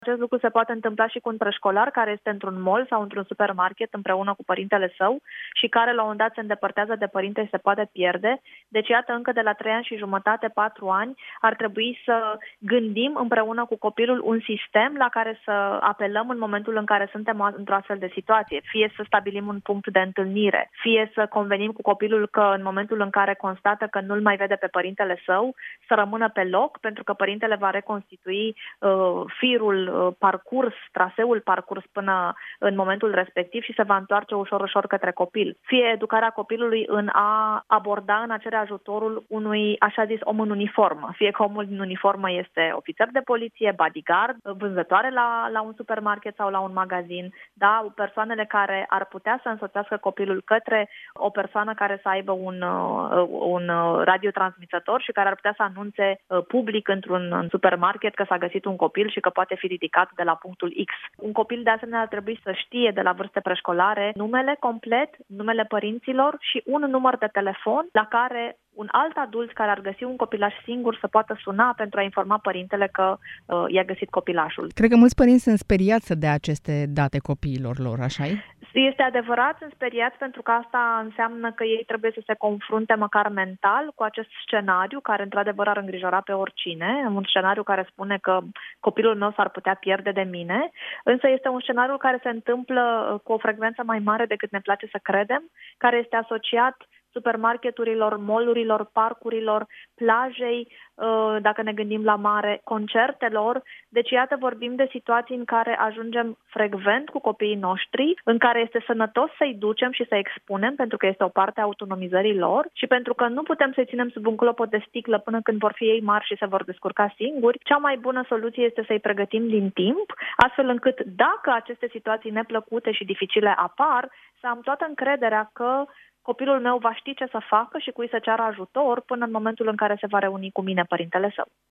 Acest lucru se poate întâmpla și cu un preșcolar care este într-un mall sau într-un supermarket împreună cu părintele său și care la un dat se îndepărtează de părinte și se poate pierde. Deci iată, încă de la 3 ani și jumătate, 4 ani, ar trebui să gândim împreună cu copilul un sistem la care să apelăm în momentul în care suntem într-o astfel de situație. Fie să stabilim un punct de întâlnire, fie să convenim cu copilul că în momentul în care constată că nu-l mai vede pe părintele său, să rămână pe loc, pentru că părintele va reconstitui firul parcurs, traseul parcurs până în momentul respectiv și se va întoarce ușor către copil. Fie educarea copilului în a aborda, în a cere ajutorul unui, așa zis, om în uniformă. Fie că omul din uniformă este ofițer de poliție, bodyguard, vânzătoare la un supermarket sau la un magazin, da, persoanele care ar putea să însoțească copilul către o persoană care să aibă un radiotransmițător și care ar putea să anunțe public într-un supermarket că s-a găsit un copil și că poate fi ridicat de la punctul X. Un copil de asemenea ar trebui să știe de la vârste preșcolare numele complet, numele părinților și un număr de telefon la care un alt adult care ar găsi un copilaș singur să poată suna pentru a informa părintele că i-a găsit copilașul. Cred că mulți părinți sunt speriați să dea aceste date copiilor lor, așa-i? Este adevărat, sunt speriați pentru că asta înseamnă că ei trebuie să se confrunte măcar mental cu acest scenariu care într-adevăr ar îngrijora pe oricine, un scenariu care spune că copilul meu s-ar putea pierde de mine, însă este un scenariu care se întâmplă cu o frecvență mai mare decât ne place să credem, care este asociat supermarketurilor, mall-urilor, parcurilor, plajei, dacă ne gândim la mare, concertelor. Deci, iată, vorbim de situații în care ajungem frecvent cu copiii noștri, în care este sănătos să-i ducem și să-i expunem, pentru că este o parte a autonomizării lor și pentru că nu putem să-i ținem sub un clopot de sticlă până când vor fi ei mari și se vor descurca singuri. Cea mai bună soluție este să-i pregătim din timp, astfel încât, dacă aceste situații neplăcute și dificile apar, să am toată încrederea că copilul meu va ști ce să facă și cui să ceară ajutor până în momentul în care se va reuni cu mine părintele său.